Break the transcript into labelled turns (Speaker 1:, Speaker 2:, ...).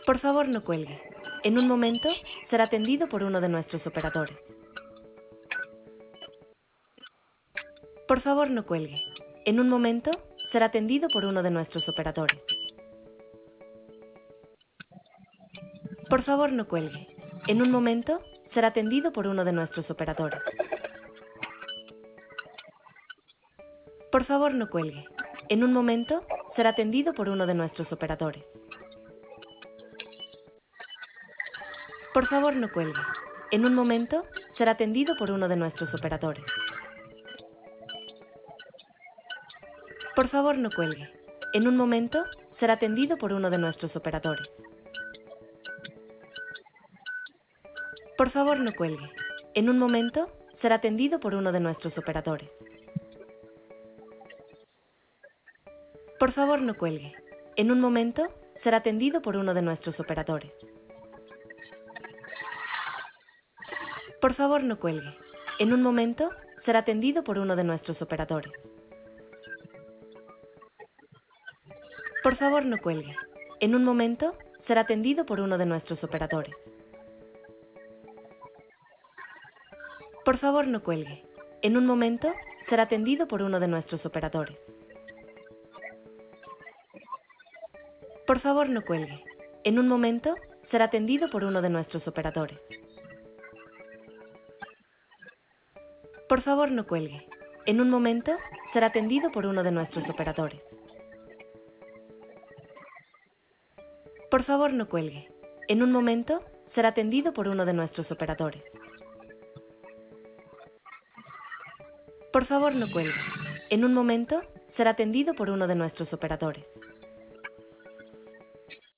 Speaker 1: Por favor, no cuelgue. En un momento será atendido por uno de nuestros operadores. Por favor, no cuelgue. En un momento será atendido por uno de nuestros operadores. Por favor, no cuelgue. En un momento será atendido por uno de nuestros operadores. Por favor, no cuelgue. En un momento será atendido por uno de nuestros operadores. Por favor, no cuelgue. En un momento será atendido por uno de nuestros operadores. Por favor, no cuelgue. En un momento será atendido por uno de nuestros operadores. Por favor, no cuelgue. En un momento será atendido por uno de nuestros operadores. Por favor, no cuelgue. En un momento será atendido por uno de nuestros operadores. Por favor, no cuelgue. En un momento será atendido por uno de nuestros operadores. Por favor, no cuelgue. En un momento será atendido por uno de nuestros operadores. Por favor, no cuelgue. En un momento será atendido por uno de nuestros operadores. Por favor, no cuelgue. En un momento será atendido por uno de nuestros operadores. Por favor, no cuelgue. En un momento será atendido por uno de nuestros operadores. Por favor, no cuelgue. En un momento será atendido por uno de nuestros operadores. Por favor, no cuelgue. En un momento será atendido por uno de nuestros operadores.